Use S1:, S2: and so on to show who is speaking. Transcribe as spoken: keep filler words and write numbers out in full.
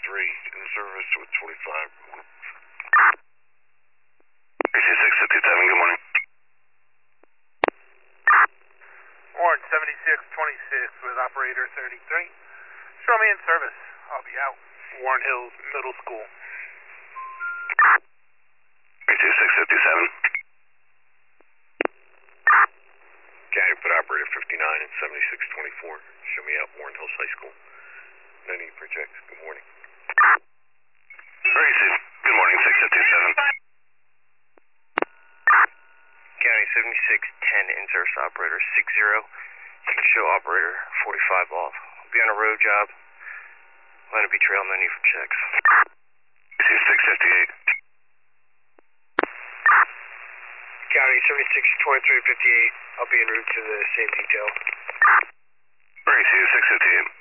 S1: three, in service with twenty-five. A C six fifty-seven, good morning.
S2: Warren seventy-six twenty-six with operator thirty-three. Show me in service. I'll be out. Warren Hills Middle School.
S1: A C six fifty-seven.
S3: County put operator fifty-nine and seventy-six twenty-four. Show me out Warren Hills High School. No need for checks. Good morning.
S1: A C, good morning, six fifty-seven.
S4: County seventy-six ten in service operator six zero. Show operator forty-five off. I'll be on a road job. Line of B trail, no need for checks.
S1: A C six fifty-eight.
S4: County seventy-six twenty-three fifty-eight. I'll be en route to the same detail.
S1: A C six fifty-eight.